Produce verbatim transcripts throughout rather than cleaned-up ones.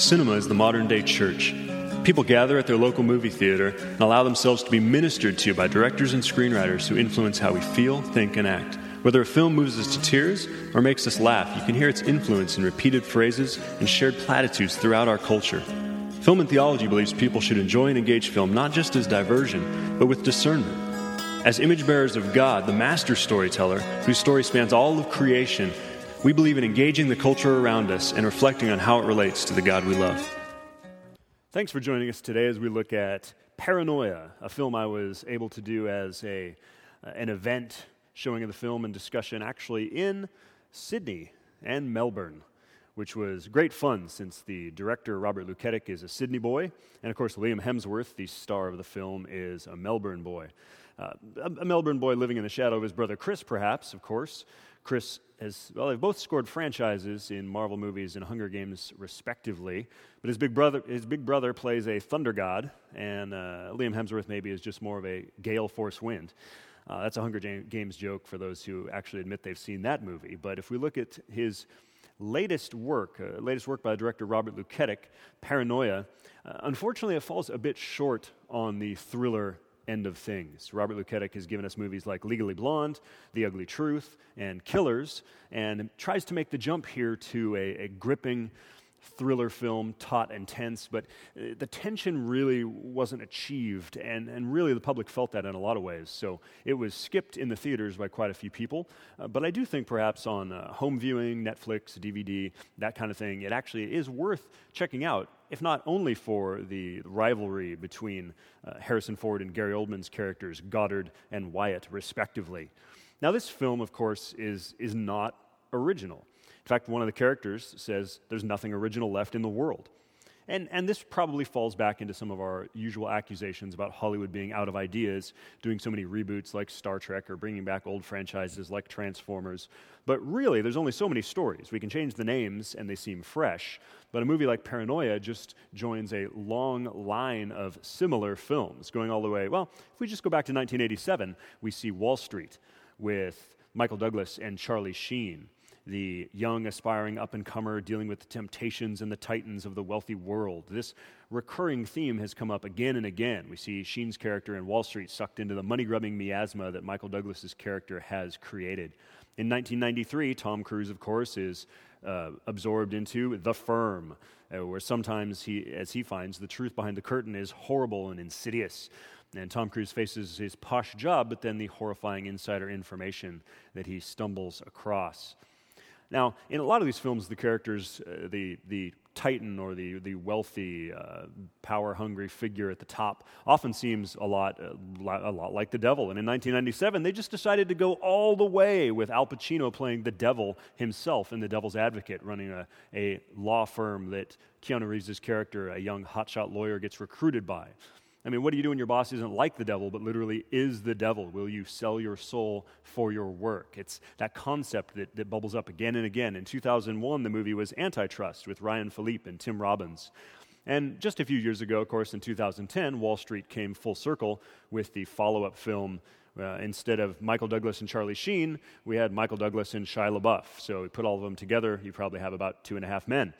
Cinema is the modern-day church. People gather at their local movie theater and allow themselves to be ministered to by directors and screenwriters who influence how we feel, think, and act. Whether a film moves us to tears or makes us laugh, you can hear its influence in repeated phrases and shared platitudes throughout our culture. Film and Theology believes people should enjoy and engage film not just as diversion, but with discernment. As image bearers of God, the master storyteller, whose story spans all of creation, we believe in engaging the culture around us and reflecting on how it relates to the God we love. Thanks for joining us today as we look at Paranoia, a film I was able to do as a uh, an event showing of the film and discussion actually in Sydney and Melbourne, which was great fun since the director, Robert Luketic, is a Sydney boy, and of course Liam Hemsworth, the star of the film, is a Melbourne boy. Uh, a, a Melbourne boy living in the shadow of his brother Chris, perhaps, of course. Chris has, well, they've both scored franchises in Marvel movies and Hunger Games, respectively. But his big brother, his big brother plays a thunder god, and uh, Liam Hemsworth maybe is just more of a gale force wind. Uh, that's a Hunger Games joke for those who actually admit they've seen that movie. But if we look at his latest work, uh, latest work by director Robert Luketic, Paranoia, uh, unfortunately it falls a bit short on the thriller end of things. Robert Luketic has given us movies like Legally Blonde, The Ugly Truth, and Killers, and tries to make the jump here to a, a gripping thriller film, taut and tense, but uh, the tension really wasn't achieved, and, and really the public felt that in a lot of ways. So it was skipped in the theaters by quite a few people, uh, but I do think perhaps on uh, home viewing, Netflix, D V D, that kind of thing, it actually is worth checking out, if not only for the rivalry between uh, Harrison Ford and Gary Oldman's characters, Goddard and Wyatt, respectively. Now this film, of course, is is not original. In fact, one of the characters says there's nothing original left in the world. And and this probably falls back into some of our usual accusations about Hollywood being out of ideas, doing so many reboots like Star Trek or bringing back old franchises like Transformers. But really, there's only so many stories. We can change the names and they seem fresh. But a movie like Paranoia just joins a long line of similar films, going all the way, well, if we just go back to nineteen eighty-seven, we see Wall Street with Michael Douglas and Charlie Sheen, the young, aspiring up-and-comer dealing with the temptations and the titans of the wealthy world. This recurring theme has come up again and again. We see Sheen's character in Wall Street sucked into the money-grubbing miasma that Michael Douglas's character has created. In nineteen ninety-three, Tom Cruise, of course, is uh, absorbed into The Firm, uh, where sometimes, he, as he finds, the truth behind the curtain is horrible and insidious. And Tom Cruise faces his posh job, but then the horrifying insider information that he stumbles across. Now, in a lot of these films, the characters, uh, the the titan or the the wealthy, uh, power-hungry figure at the top, often seems a lot uh, a lot like the devil. And in nineteen ninety-seven, they just decided to go all the way with Al Pacino playing the devil himself in The Devil's Advocate, running a, a law firm that Keanu Reeves' character, a young hotshot lawyer, gets recruited by. I mean, what do you do when your boss isn't like the devil, but literally is the devil? Will you sell your soul for your work? It's that concept that, that bubbles up again and again. In two thousand one, the movie was Antitrust with Ryan Philippe and Tim Robbins. And just a few years ago, of course, in two thousand ten, Wall Street came full circle with the follow-up film. Uh, instead of Michael Douglas and Charlie Sheen, we had Michael Douglas and Shia LaBeouf. So we put all of them together, you probably have about two and a half men.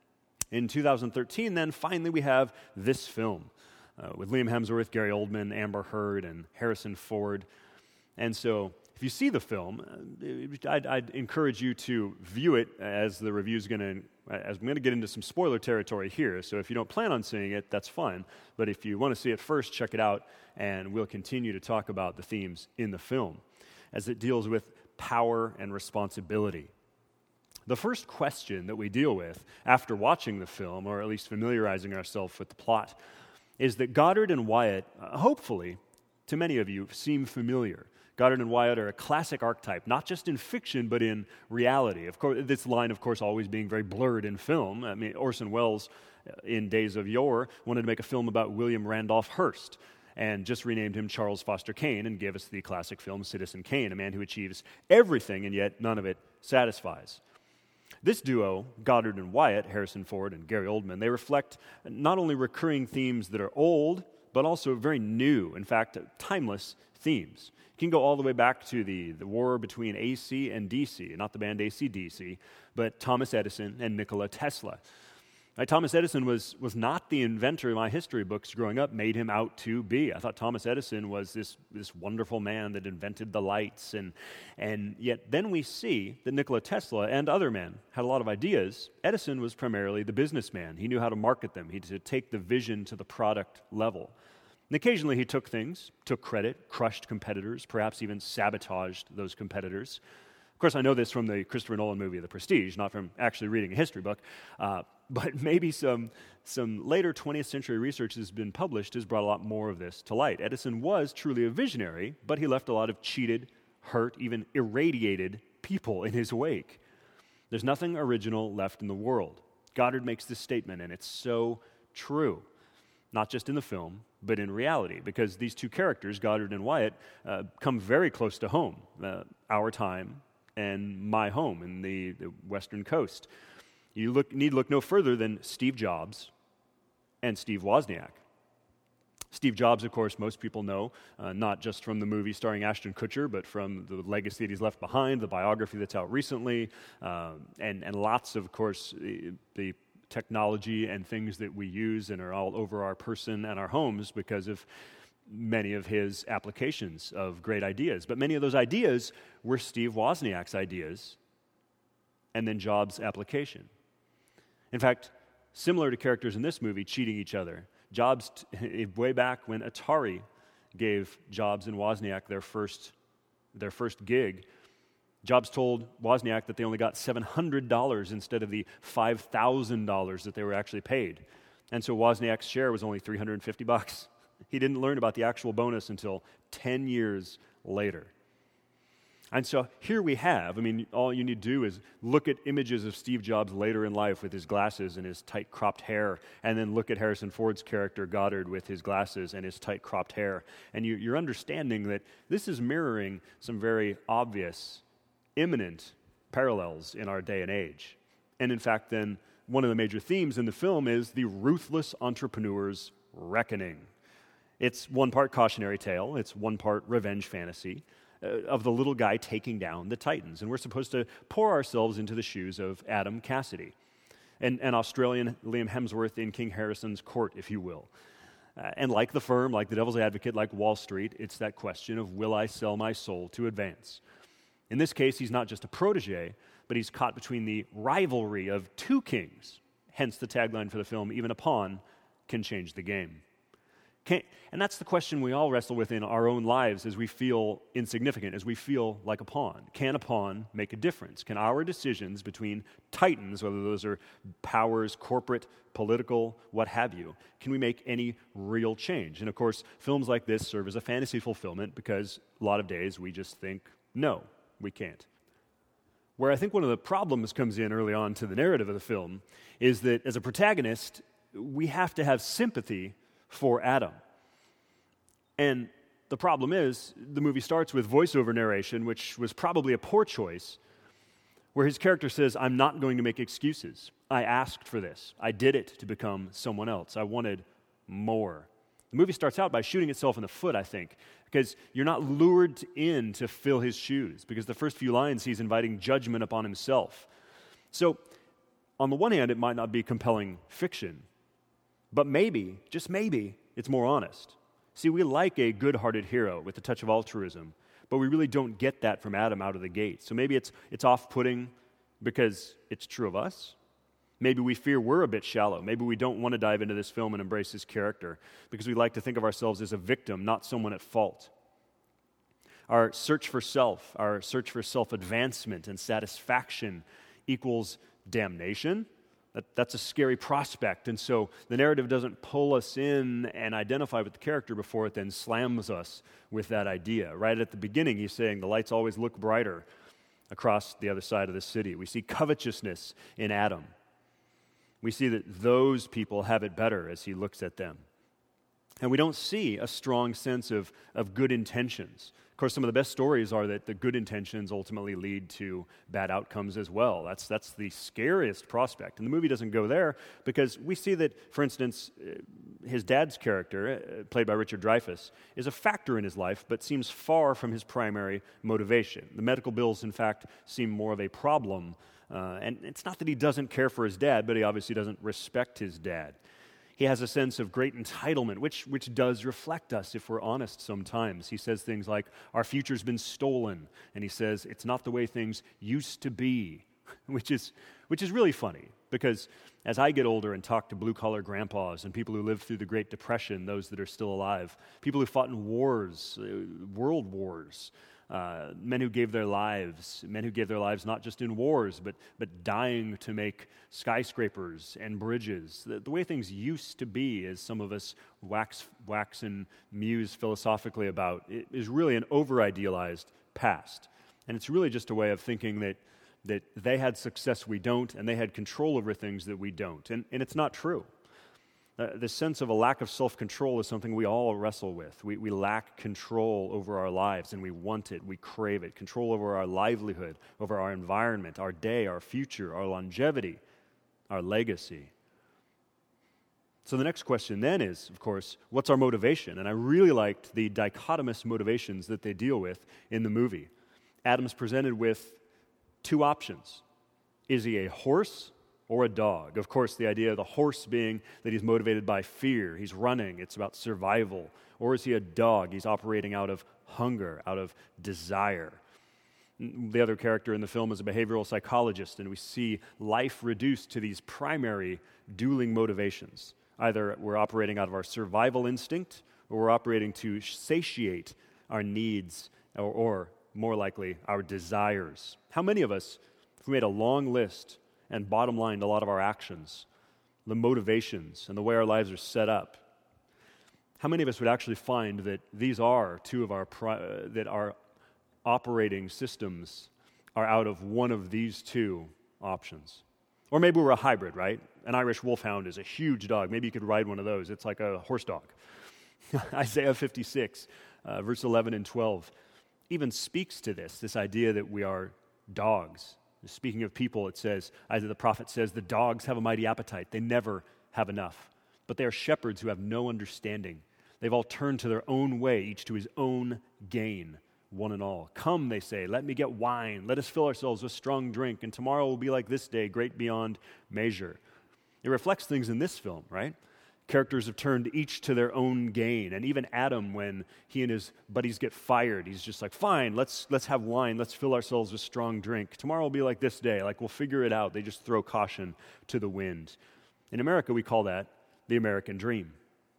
In two thousand thirteen, then, finally we have this film. Uh, with Liam Hemsworth, Gary Oldman, Amber Heard, and Harrison Ford. And so, if you see the film, uh, I'd, I'd encourage you to view it as the review's going to, as I'm going to get into some spoiler territory here. So if you don't plan on seeing it, that's fine. But if you want to see it first, check it out, and we'll continue to talk about the themes in the film as it deals with power and responsibility. The first question that we deal with after watching the film, or at least familiarizing ourselves with the plot, is that Goddard and Wyatt, uh, hopefully, to many of you, seem familiar. Goddard and Wyatt are a classic archetype, not just in fiction, but in reality. Of course, this line, of course, always being very blurred in film. I mean, Orson Welles, uh, in days of yore, wanted to make a film about William Randolph Hearst, and just renamed him Charles Foster Kane, and gave us the classic film Citizen Kane, a man who achieves everything, and yet none of it satisfies. This duo, Goddard and Wyatt, Harrison Ford and Gary Oldman, they reflect not only recurring themes that are old, but also very new, in fact, timeless themes. You can go all the way back to the, the war between A C and D C, not the band A C D C, but Thomas Edison and Nikola Tesla. Right? Thomas Edison was, was not the inventor my history books growing up made him out to be. I thought Thomas Edison was this, this wonderful man that invented the lights. And, and yet then we see that Nikola Tesla and other men had a lot of ideas. Edison was primarily the businessman. He knew how to market them. He had to take the vision to the product level. And occasionally he took things, took credit, crushed competitors, perhaps even sabotaged those competitors. Of course, I know this from the Christopher Nolan movie, The Prestige, not from actually reading a history book. Uh, but maybe some, some later twentieth century research has been published has brought a lot more of this to light. Edison was truly a visionary, but he left a lot of cheated, hurt, even irradiated people in his wake. There's nothing original left in the world. Goddard makes this statement, and it's so true. Not just in the film, but in reality, because these two characters, Goddard and Wyatt, uh, come very close to home, uh, our time and my home in the, the Western Coast. You look, need look no further than Steve Jobs and Steve Wozniak. Steve Jobs, of course, most people know, uh, not just from the movie starring Ashton Kutcher, but from the legacy that he's left behind, the biography that's out recently, uh, and, and lots of, of course, the, the technology and things that we use and are all over our person and our homes because of many of his applications of great ideas. But many of those ideas were Steve Wozniak's ideas and then Jobs' application. In fact, similar to characters in this movie cheating each other, Jobs, t- way back when Atari gave Jobs and Wozniak their first, their first gig, Jobs told Wozniak that they only got seven hundred dollars instead of the five thousand dollars that they were actually paid. And so Wozniak's share was only three hundred fifty bucks. He didn't learn about the actual bonus until ten years later. And so here we have, I mean, all you need to do is look at images of Steve Jobs later in life with his glasses and his tight cropped hair, and then look at Harrison Ford's character, Goddard, with his glasses and his tight cropped hair. And you, you're understanding that this is mirroring some very obvious, imminent parallels in our day and age. And in fact, then, one of the major themes in the film is the ruthless entrepreneur's reckoning. It's one part cautionary tale, it's one part revenge fantasy, Uh, of the little guy taking down the Titans. And we're supposed to pour ourselves into the shoes of Adam Cassidy, an, an Australian Liam Hemsworth in King Harrison's court, if you will. Uh, and like the firm, like the devil's advocate, like Wall Street, it's that question of, will I sell my soul to advance? In this case, he's not just a protege, but he's caught between the rivalry of two kings. Hence the tagline for the film, even a pawn can change the game. Can, and that's the question we all wrestle with in our own lives as we feel insignificant, as we feel like a pawn. Can a pawn make a difference? Can our decisions between titans, whether those are powers, corporate, political, what have you, can we make any real change? And of course, films like this serve as a fantasy fulfillment because a lot of days we just think, no, we can't. Where I think one of the problems comes in early on to the narrative of the film is that as a protagonist, we have to have sympathy for Adam. And the problem is, the movie starts with voiceover narration, which was probably a poor choice, where his character says, I'm not going to make excuses. I asked for this. I did it to become someone else. I wanted more. The movie starts out by shooting itself in the foot, I think, because you're not lured in to fill his shoes, because the first few lines he's inviting judgment upon himself. So, on the one hand, it might not be compelling fiction, but maybe, just maybe, it's more honest. See, we like a good-hearted hero with a touch of altruism, but we really don't get that from Adam out of the gate. So maybe it's it's off-putting because it's true of us. Maybe we fear we're a bit shallow. Maybe we don't want to dive into this film and embrace his character because we like to think of ourselves as a victim, not someone at fault. Our search for self, our search for self-advancement and satisfaction equals damnation. That, that's a scary prospect, and so the narrative doesn't pull us in and identify with the character before it then slams us with that idea. Right at the beginning, he's saying the lights always look brighter across the other side of the city. We see covetousness in Adam. We see that those people have it better as he looks at them. And we don't see a strong sense of, of good intentions. Of course, some of the best stories are that the good intentions ultimately lead to bad outcomes as well. That's that's the scariest prospect. And the movie doesn't go there because we see that, for instance, his dad's character, played by Richard Dreyfuss, is a factor in his life, but seems far from his primary motivation. The medical bills, in fact, seem more of a problem Uh, and it's not that he doesn't care for his dad, but he obviously doesn't respect his dad. He has a sense of great entitlement, which, which does reflect us if we're honest sometimes. He says things like, our future's been stolen. And he says, it's not the way things used to be, which is, which is really funny. Because as I get older and talk to blue-collar grandpas and people who lived through the Great Depression, those that are still alive, people who fought in wars, uh, world wars, uh, men who gave their lives, men who gave their lives not just in wars, but but dying to make skyscrapers and bridges. The, the way things used to be, as some of us wax, wax and muse philosophically about, it is really an over-idealized past. And it's really just a way of thinking that that they had success we don't, and they had control over things that we don't. And, and it's not true. Uh, the sense of a lack of self-control is something we all wrestle with. We, we lack control over our lives, and we want it, we crave it. Control over our livelihood, over our environment, our day, our future, our longevity, our legacy. So the next question then is, of course, what's our motivation? And I really liked the dichotomous motivations that they deal with in the movie. Adam's presented with two options. Is he a horse or a dog? Of course, the idea of the horse being that he's motivated by fear. He's running. It's about survival. Or is he a dog? He's operating out of hunger, out of desire. The other character in the film is a behavioral psychologist, and we see life reduced to these primary dueling motivations. Either we're operating out of our survival instinct, or we're operating to satiate our needs, or, or more likely, our desires. How many of us, if we made a long list and bottom-lined a lot of our actions, the motivations and the way our lives are set up, how many of us would actually find that these are two of our, pri- uh, that our operating systems are out of one of these two options? Or maybe we're a hybrid, right? An Irish wolfhound is a huge dog. Maybe you could ride one of those. It's like a horse dog. Isaiah fifty-six, uh, verse eleven and twelve, even speaks to this, this idea that we are dogs. Speaking of people, it says, Isaiah the prophet says, the dogs have a mighty appetite. They never have enough. But they are shepherds who have no understanding. They've all turned to their own way, each to his own gain, one and all. Come, they say, let me get wine. Let us fill ourselves with strong drink, and tomorrow will be like this day, great beyond measure. It reflects things in this film, right? Characters have turned each to their own gain. And even Adam, when he and his buddies get fired, he's just like, fine, let's let's have wine. Let's fill ourselves with strong drink. Tomorrow will be like this day. Like, we'll figure it out. They just throw caution to the wind. In America, we call that the American dream.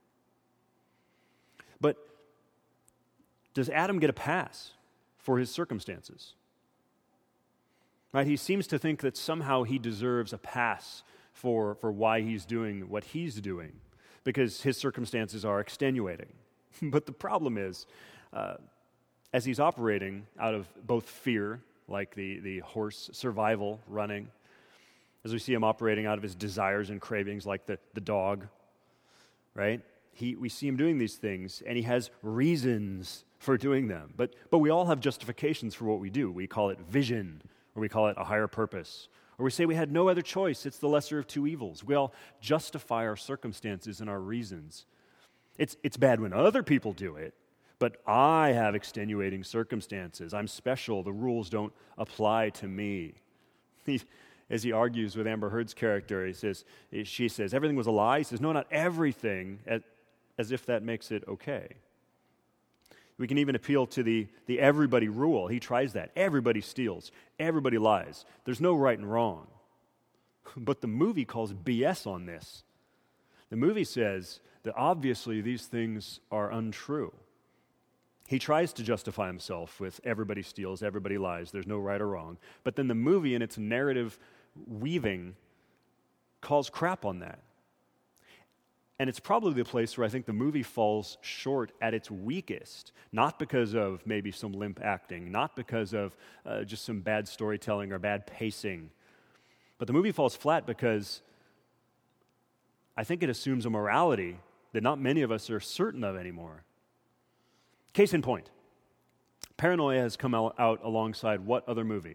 But does Adam get a pass for his circumstances? Right? He seems to think that somehow he deserves a pass for, for why he's doing what he's doing, because his circumstances are extenuating. But the problem is, uh, as he's operating out of both fear, like the, the horse survival running, as we see him operating out of his desires and cravings, like the, the dog, right? He, we see him doing these things, and he has reasons for doing them. But, but we all have justifications for what we do. We call it vision, or we call it a higher purpose. Or we say we had no other choice. It's the lesser of two evils. We all justify our circumstances and our reasons. It's, it's bad when other people do it, but I have extenuating circumstances. I'm special. The rules don't apply to me. He, as he argues with Amber Heard's character, he says, she says, everything was a lie. He says, no, not everything, as, as if that makes it okay. We can even appeal to the, the everybody rule. He tries that. Everybody steals. Everybody lies. There's no right and wrong. But the movie calls B S on this. The movie says that obviously these things are untrue. He tries to justify himself with everybody steals, everybody lies, there's no right or wrong. But then the movie in its narrative weaving calls crap on that. And it's probably the place where I think the movie falls short at its weakest, not because of maybe some limp acting, not because of uh, just some bad storytelling or bad pacing, but the movie falls flat because I think it assumes a morality that not many of us are certain of anymore. Case in point, Paranoia has come out, out alongside what other movie?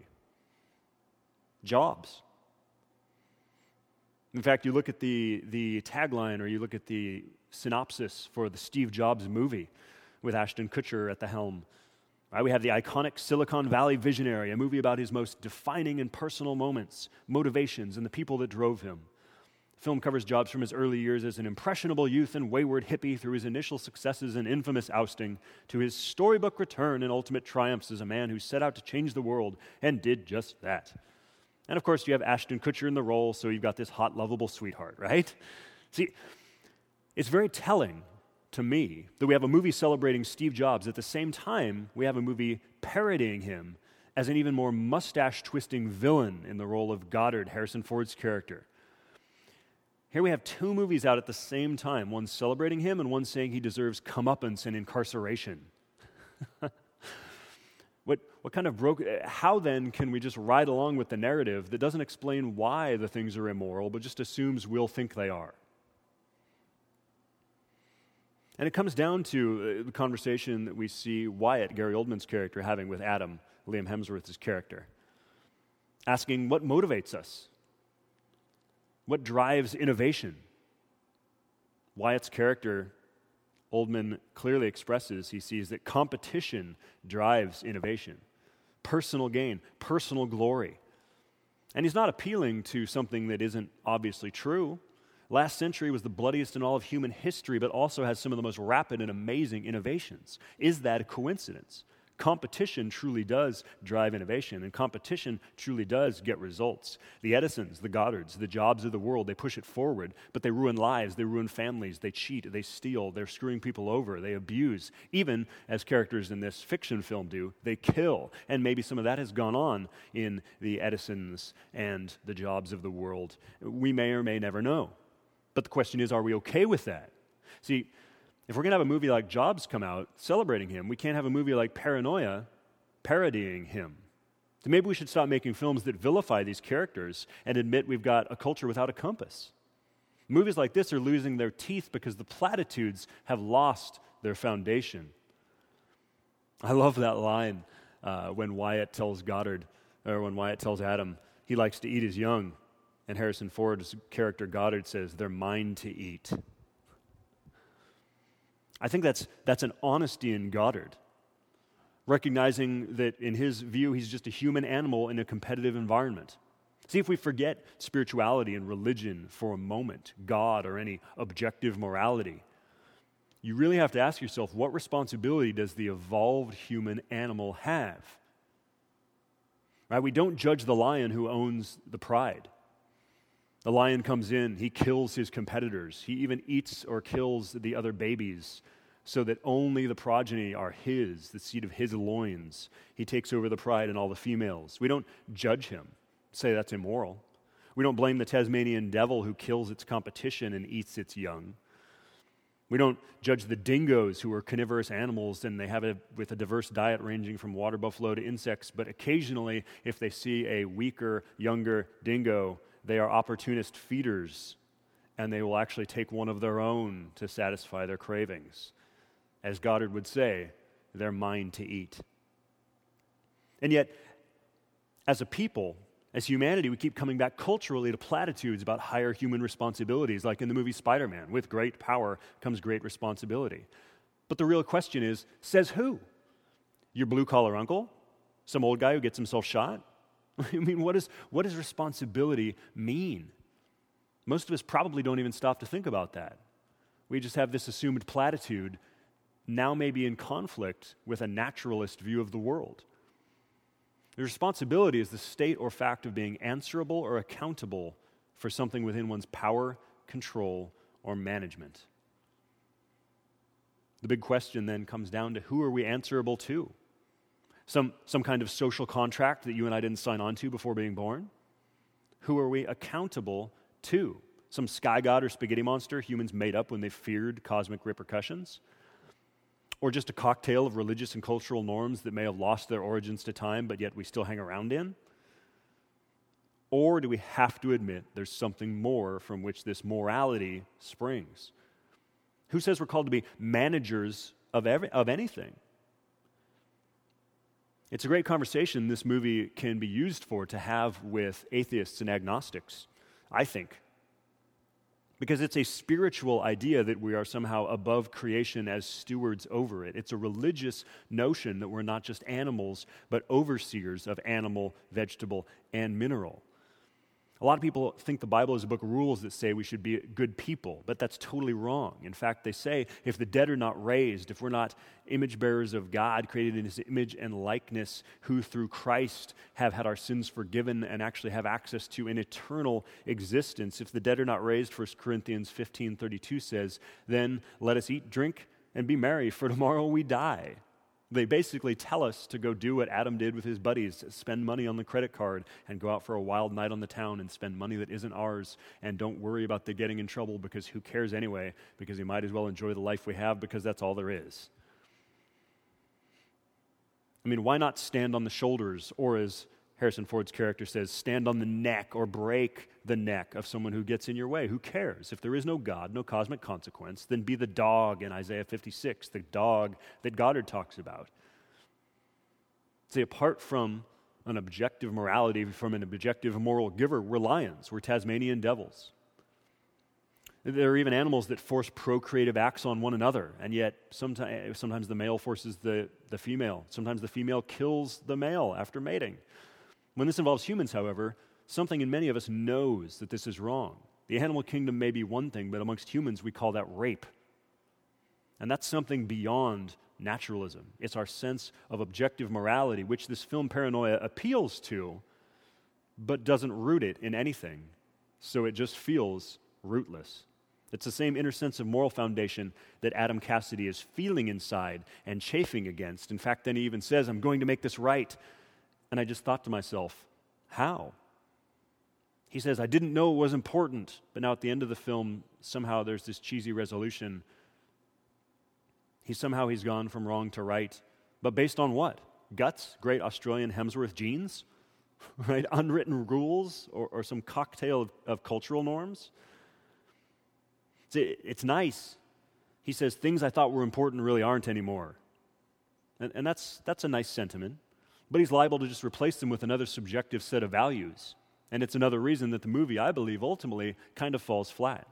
Jobs. In fact, you look at the, the tagline or you look at the synopsis for the Steve Jobs movie with Ashton Kutcher at the helm. Right? We have the iconic Silicon Valley Visionary, a movie about his most defining and personal moments, motivations, and the people that drove him. The film covers Jobs from his early years as an impressionable youth and wayward hippie through his initial successes and infamous ousting to his storybook return and ultimate triumphs as a man who set out to change the world and did just that. And of course, you have Ashton Kutcher in the role, so you've got this hot, lovable sweetheart, right? See, it's very telling to me that we have a movie celebrating Steve Jobs. At the same time, we have a movie parodying him as an even more mustache-twisting villain in the role of Goddard, Harrison Ford's character. Here we have two movies out at the same time, one celebrating him and one saying he deserves comeuppance and incarceration. What, what kind of broke, how then can we just ride along with the narrative that doesn't explain why the things are immoral, but just assumes we'll think they are? And it comes down to the conversation that we see Wyatt, Gary Oldman's character, having with Adam, Liam Hemsworth's character, asking what motivates us? What drives innovation? Wyatt's character, Oldman clearly expresses, he sees that competition drives innovation, personal gain, personal glory. And he's not appealing to something that isn't obviously true. Last century was the bloodiest in all of human history, but also has some of the most rapid and amazing innovations. Is that a coincidence? Competition truly does drive innovation, and competition truly does get results. The Edisons, the Goddards, the Jobs of the world, they push it forward, but they ruin lives, they ruin families, they cheat, they steal, they're screwing people over, they abuse. Even, as characters in this fiction film do, they kill. And maybe some of that has gone on in the Edisons and the Jobs of the world. We may or may never know. But the question is, are we okay with that? See, if we're going to have a movie like Jobs come out celebrating him, we can't have a movie like Paranoia parodying him. So maybe we should stop making films that vilify these characters and admit we've got a culture without a compass. Movies like this are losing their teeth because the platitudes have lost their foundation. I love that line uh, when Wyatt tells Goddard, or when Wyatt tells Adam, he likes to eat his young, and Harrison Ford's character Goddard says, they're mine to eat. I think that's that's an honesty in Goddard, recognizing that in his view, he's just a human animal in a competitive environment. See, if we forget spirituality and religion for a moment, God or any objective morality, you really have to ask yourself, what responsibility does the evolved human animal have? Right? We don't judge the lion who owns the pride. The lion comes in, he kills his competitors. He even eats or kills the other babies so that only the progeny are his, the seed of his loins. He takes over the pride and all the females. We don't judge him, say that's immoral. We don't blame the Tasmanian devil who kills its competition and eats its young. We don't judge the dingoes who are carnivorous animals and they have a with a diverse diet ranging from water buffalo to insects, but occasionally if they see a weaker, younger dingo, they are opportunist feeders, and they will actually take one of their own to satisfy their cravings. As Goddard would say, they're mine to eat. And yet, as a people, as humanity, we keep coming back culturally to platitudes about higher human responsibilities, like in the movie Spider-Man, with great power comes great responsibility. But the real question is, says who? Your blue-collar uncle? Some old guy who gets himself shot? I mean, what, is, what does responsibility mean? Most of us probably don't even stop to think about that. We just have this assumed platitude, now maybe in conflict with a naturalist view of the world. The responsibility is the state or fact of being answerable or accountable for something within one's power, control, or management. The big question then comes down to, who are we answerable to? Some, some kind of social contract that you and I didn't sign on to before being born? Who are we accountable to? Some sky god or spaghetti monster humans made up when they feared cosmic repercussions? Or just a cocktail of religious and cultural norms that may have lost their origins to time, but yet we still hang around in? Or do we have to admit there's something more from which this morality springs? Who says we're called to be managers of every, of anything? It's a great conversation this movie can be used for to have with atheists and agnostics, I think. because it's a spiritual idea that we are somehow above creation as stewards over it. It's a religious notion that we're not just animals, but overseers of animal, vegetable, and mineral. A lot of people think the Bible is a book of rules that say we should be good people, but that's totally wrong. In fact, they say if the dead are not raised, if we're not image bearers of God, created in His image and likeness, who through Christ have had our sins forgiven and actually have access to an eternal existence, if the dead are not raised, First Corinthians fifteen thirty-two says, then let us eat, drink, and be merry, for tomorrow we die. They basically tell us to go do what Adam did with his buddies, spend money on the credit card and go out for a wild night on the town and spend money that isn't ours, and don't worry about the getting in trouble because who cares anyway, because you might as well enjoy the life we have because that's all there is. I mean, why not stand on the shoulders, or as Harrison Ford's character says, stand on the neck or break the neck of someone who gets in your way? Who cares? If there is no God, no cosmic consequence, then be the dog in Isaiah fifty-six, the dog that Goddard talks about. See, apart from an objective morality, from an objective moral giver, we're lions, we're Tasmanian devils. There are even animals that force procreative acts on one another, and yet sometimes, sometimes the male forces the, the female. Sometimes the female kills the male after mating. When this involves humans, however, something in many of us knows that this is wrong. The animal kingdom may be one thing, but amongst humans we call that rape. And that's something beyond naturalism. It's our sense of objective morality, which this film Paranoia appeals to, but doesn't root it in anything. So it just feels rootless. It's the same inner sense of moral foundation that Adam Cassidy is feeling inside and chafing against. In fact, then he even says, I'm going to make this right. And I just thought to myself, how? He says, I didn't know it was important, but now at the end of the film, somehow there's this cheesy resolution. He somehow he's gone from wrong to right. But based on what? Guts? Great Australian Hemsworth genes? Right? Unwritten rules? Or, or some cocktail of, of cultural norms? It's, it's nice. He says, things I thought were important really aren't anymore. And, and that's that's a nice sentiment. But he's liable to just replace them with another subjective set of values. And it's another reason that the movie, I believe, ultimately kind of falls flat.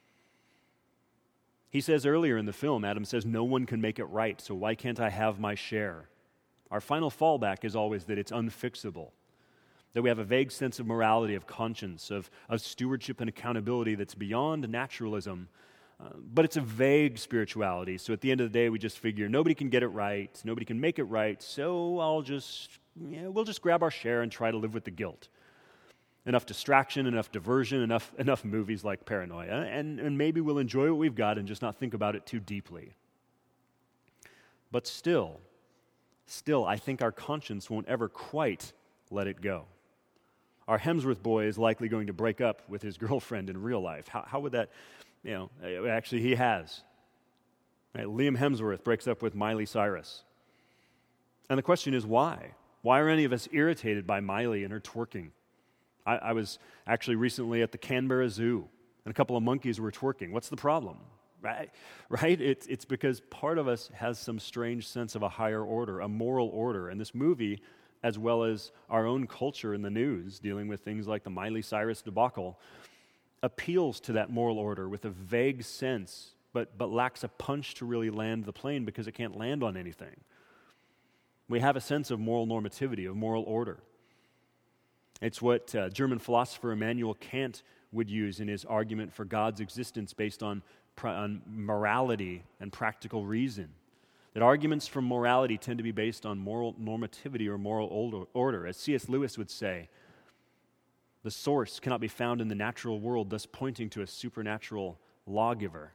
He says earlier in the film, Adam says, no one can make it right, so why can't I have my share? Our final fallback is always that it's unfixable, that we have a vague sense of morality, of conscience, of, of stewardship and accountability that's beyond naturalism. Uh, but it's a vague spirituality, so at the end of the day, we just figure nobody can get it right, nobody can make it right, so I'll just, yeah, we'll just grab our share and try to live with the guilt. Enough distraction, enough diversion, enough enough movies like Paranoia, and, and maybe we'll enjoy what we've got and just not think about it too deeply. But still, still, I think our conscience won't ever quite let it go. Our Hemsworth boy is likely going to break up with his girlfriend in real life. How, how would that... You know, actually he has. Right? Liam Hemsworth breaks up with Miley Cyrus. And the question is why? Why are any of us irritated by Miley and her twerking? I, I was actually recently at the Canberra Zoo, and a couple of monkeys were twerking. What's the problem? Right? Right? It's, it's because part of us has some strange sense of a higher order, a moral order. And this movie, as well as our own culture in the news, dealing with things like the Miley Cyrus debacle, appeals to that moral order with a vague sense, but, but lacks a punch to really land the plane because it can't land on anything. We have a sense of moral normativity, of moral order. It's what uh, German philosopher Immanuel Kant would use in his argument for God's existence based on, on morality and practical reason. That arguments from morality tend to be based on moral normativity or moral order. As C S Lewis would say, the source cannot be found in the natural world, thus pointing to a supernatural lawgiver.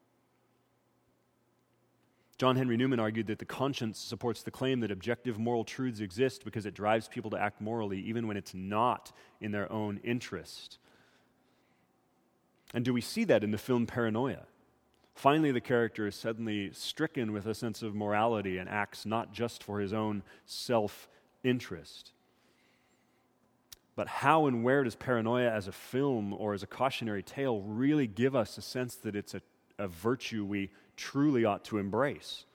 John Henry Newman argued that the conscience supports the claim that objective moral truths exist because it drives people to act morally even when it's not in their own interest. And do we see that in the film Paranoia? Finally, the character is suddenly stricken with a sense of morality and acts not just for his own self-interest. But how and where does Paranoia as a film or as a cautionary tale really give us a sense that it's a, a virtue we truly ought to embrace?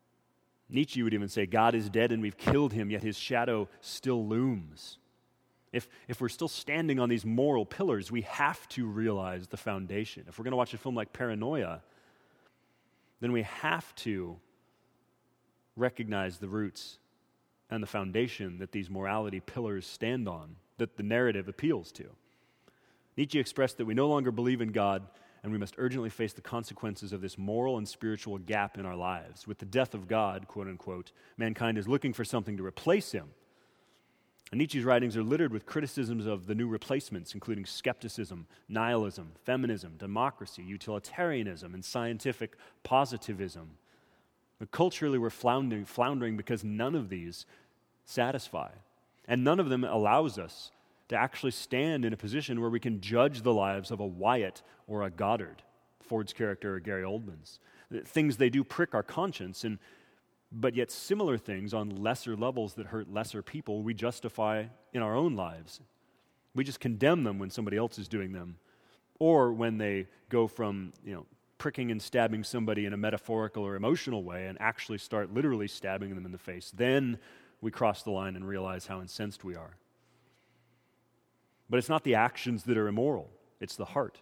Nietzsche would even say, God is dead and we've killed him, yet his shadow still looms. If, if we're still standing on these moral pillars, we have to realize the foundation. If we're going to watch a film like Paranoia, then we have to recognize the roots and the foundation that these morality pillars stand on, that the narrative appeals to. Nietzsche expressed that we no longer believe in God, and we must urgently face the consequences of this moral and spiritual gap in our lives. With the death of God, quote unquote, mankind is looking for something to replace him. And Nietzsche's writings are littered with criticisms of the new replacements, including skepticism, nihilism, feminism, democracy, utilitarianism, and scientific positivism. But culturally, we're floundering, floundering because none of these satisfy. And none of them allows us to actually stand in a position where we can judge the lives of a Wyatt or a Goddard, Ford's character or Gary Oldman's. Things they do prick our conscience, and but yet similar things on lesser levels that hurt lesser people we justify in our own lives. We just condemn them when somebody else is doing them, or when they go from, you know, pricking and stabbing somebody in a metaphorical or emotional way and actually start literally stabbing them in the face. Then we cross the line and realize how incensed we are. But it's not the actions that are immoral, it's the heart.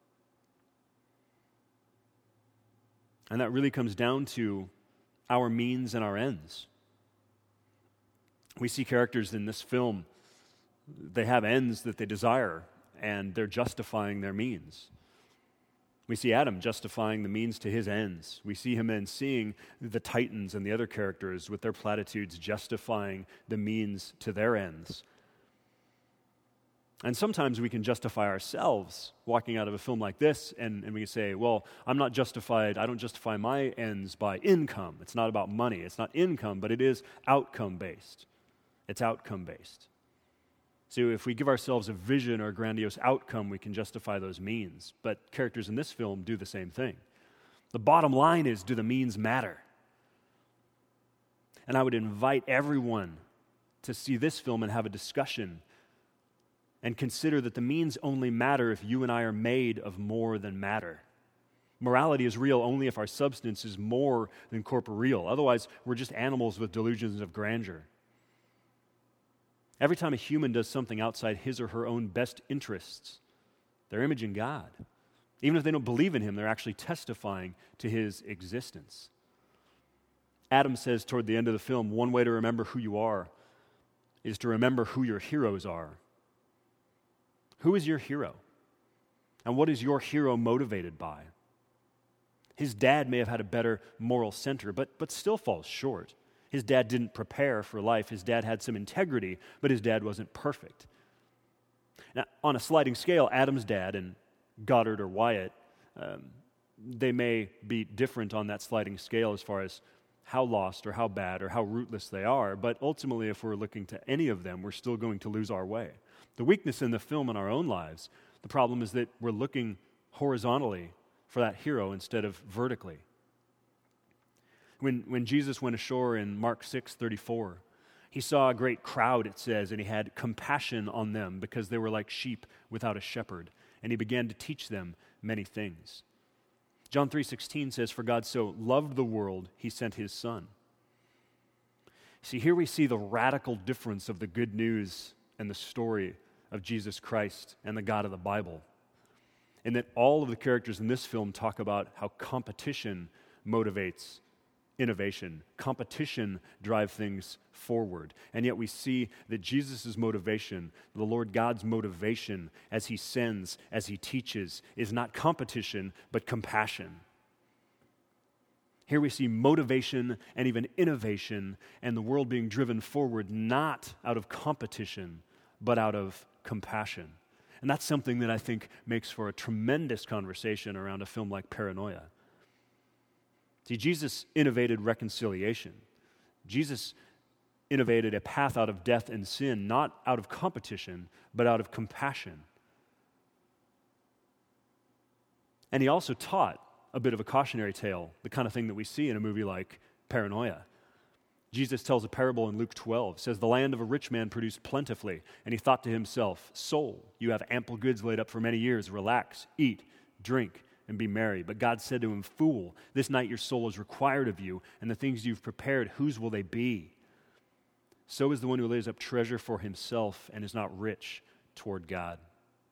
And that really comes down to our means and our ends. We see characters in this film, they have ends that they desire, and they're justifying their means. We see Adam justifying the means to his ends. We see him then seeing the Titans and the other characters with their platitudes justifying the means to their ends. And sometimes we can justify ourselves walking out of a film like this, and, and we can say, well, I'm not justified, I don't justify my ends by income. It's not about money. It's not income, but it is outcome-based. It's outcome-based. So if we give ourselves a vision or a grandiose outcome, we can justify those means. But characters in this film do the same thing. The bottom line is, do the means matter? And I would invite everyone to see this film and have a discussion and consider that the means only matter if you and I are made of more than matter. Morality is real only if our substance is more than corporeal. Otherwise, we're just animals with delusions of grandeur. Every time a human does something outside his or her own best interests, they're imaging God. Even if they don't believe in him, they're actually testifying to his existence. Adam says toward the end of the film, one way to remember who you are is to remember who your heroes are. Who is your hero? And what is your hero motivated by? His dad may have had a better moral center, but, but still falls short. His dad didn't prepare for life. His dad had some integrity, but his dad wasn't perfect. Now, on a sliding scale, Adam's dad and Goddard or Wyatt, um, they may be different on that sliding scale as far as how lost or how bad or how rootless they are, but ultimately, if we're looking to any of them, we're still going to lose our way. The weakness in the film in our own lives, the problem is that we're looking horizontally for that hero instead of vertically. When, when Jesus went ashore in Mark six thirty-four, he saw a great crowd, it says, and he had compassion on them because they were like sheep without a shepherd, and he began to teach them many things. John three sixteen says, "For God so loved the world, he sent his Son." See, here we see the radical difference of the good news and the story of Jesus Christ and the God of the Bible. And that all of the characters in this film talk about how competition motivates innovation. Competition drives things forward. And yet we see that Jesus' motivation, the Lord God's motivation as he sends, as he teaches, is not competition, but compassion. Here we see motivation and even innovation and the world being driven forward not out of competition, but out of compassion. And that's something that I think makes for a tremendous conversation around a film like Paranoia. See, Jesus innovated reconciliation. Jesus innovated a path out of death and sin, not out of competition, but out of compassion. And he also taught a bit of a cautionary tale, the kind of thing that we see in a movie like Paranoia. Jesus tells a parable in Luke twelve. Says, "The land of a rich man produced plentifully, and he thought to himself, 'Soul, you have ample goods laid up for many years. Relax, eat, drink, and be merry.' But God said to him, 'Fool, this night your soul is required of you, and the things you've prepared, whose will they be?' so is the one who lays up treasure for himself and is not rich toward God.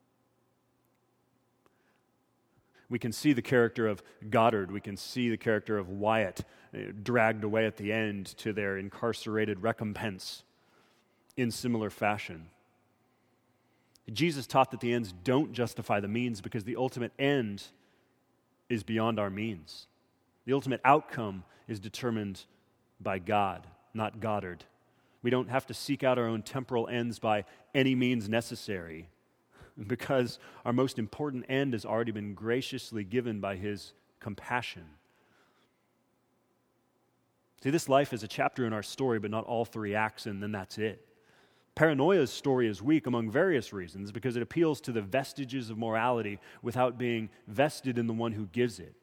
We can see the character of Goddard, we can see the character of Wyatt uh, dragged away at the end to their incarcerated recompense in similar fashion. Jesus taught that the ends don't justify the means because the ultimate end is beyond our means. The ultimate outcome is determined by God, not Goddard. We don't have to seek out our own temporal ends by any means necessary because our most important end has already been graciously given by His compassion. See, this life is a chapter in our story, but not all three acts, and then that's it. Paranoia's story is weak among various reasons because it appeals to the vestiges of morality without being vested in the one who gives it.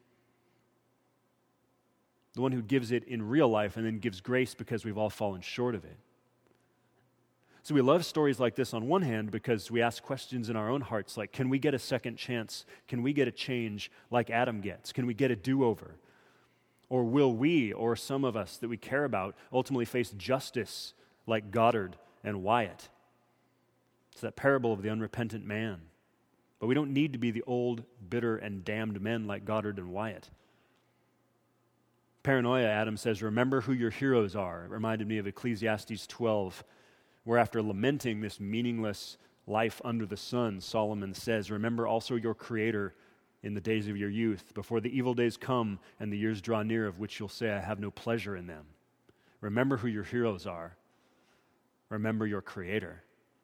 The one who gives it in real life and then gives grace because we've all fallen short of it. So we love stories like this on one hand because we ask questions in our own hearts like, can we get a second chance? Can we get a change like Adam gets? Can we get a do-over? Or will we, or some of us that we care about, ultimately face justice like Goddard and Wyatt? It's that parable of the unrepentant man. But we don't need to be the old, bitter, and damned men like Goddard and Wyatt. Paranoia, Adam says, remember who your heroes are. It reminded me of Ecclesiastes twelve, where after lamenting this meaningless life under the sun, Solomon says, remember also your Creator in the days of your youth, before the evil days come and the years draw near, of which you'll say, I have no pleasure in them. Remember who your heroes are. Remember your Creator.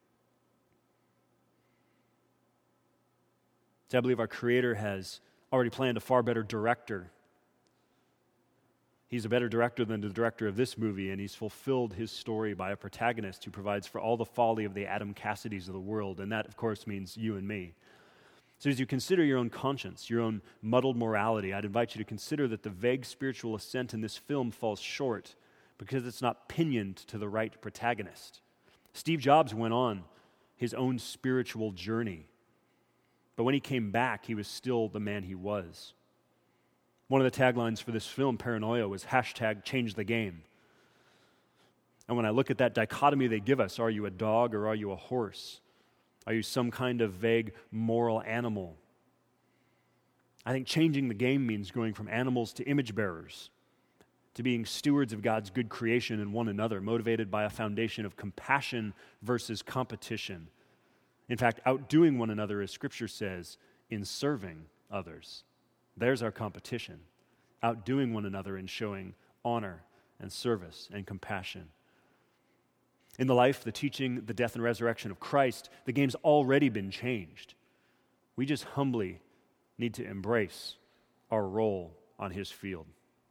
So I believe our Creator has already planned a far better director. He's a better director than the director of this movie, and he's fulfilled his story by a protagonist who provides for all the folly of the Adam Cassidys of the world, and that, of course, means you and me. So as you consider your own conscience, your own muddled morality, I'd invite you to consider that the vague spiritual ascent in this film falls short because it's not pinioned to the right protagonist. Steve Jobs went on his own spiritual journey, but when he came back, he was still the man he was. One of the taglines for this film, Paranoia, was hashtag change the game. And when I look at that dichotomy they give us, are you a dog or are you a horse? Are you some kind of vague moral animal? I think changing the game means going from animals to image bearers, to being stewards of God's good creation and one another, motivated by a foundation of compassion versus competition. In fact, outdoing one another, as Scripture says, in serving others. There's our competition, outdoing one another in showing honor and service and compassion. In the life, the teaching, the death and resurrection of Christ, the game's already been changed. We just humbly need to embrace our role on His field.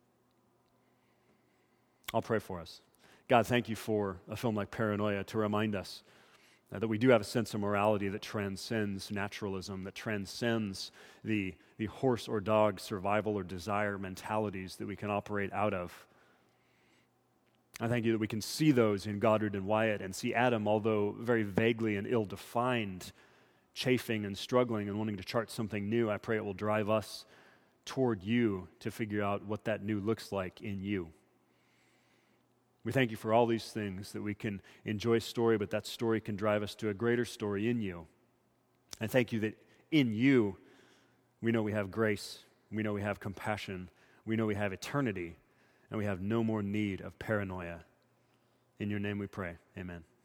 I'll pray for us. God, thank you for a film like Paranoia to remind us Uh, that we do have a sense of morality that transcends naturalism, that transcends the, the horse or dog survival or desire mentalities that we can operate out of. I thank you that we can see those in Goddard and Wyatt and see Adam, although very vaguely and ill-defined, chafing and struggling and wanting to chart something new. I pray it will drive us toward you to figure out what that new looks like in you. We thank you for all these things, that we can enjoy story, but that story can drive us to a greater story in you. I thank you that in you, we know we have grace, we know we have compassion, we know we have eternity, and we have no more need of paranoia. In your name we pray, amen.